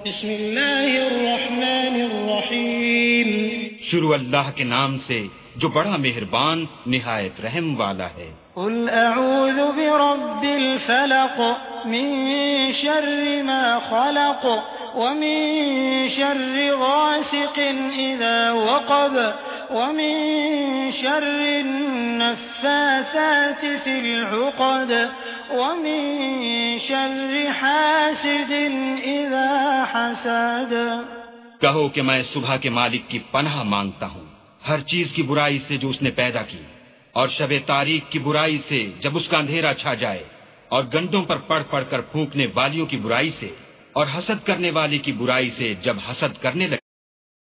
बिस्मिल्लाहिर्रहमानिर्रहीम। शुरू अल्लाह के नाम से जो बड़ा मेहरबान निहायत रहम वाला है। कुल अऊज़ु बिरब्बिल फलक मिन शर्रि मा खलक व मिन शर्रि गासिकिन इज़ा वक़ब व मिन शर्रि नफ़्फ़ासाति फ़िल उक़द व मिन शर्रि हासिदिन इज़ा हसद। कहो कि मैं सुबह के मालिक की पनाह मांगता हूँ हर चीज की बुराई से जो उसने पैदा की, और शबे तारीख की बुराई से जब उसका अंधेरा छा जाए, और गंडों पर पढ़ पढ़ कर फूंकने वालियों की बुराई से, और हसद करने वाले की बुराई से जब हसद करने लगे।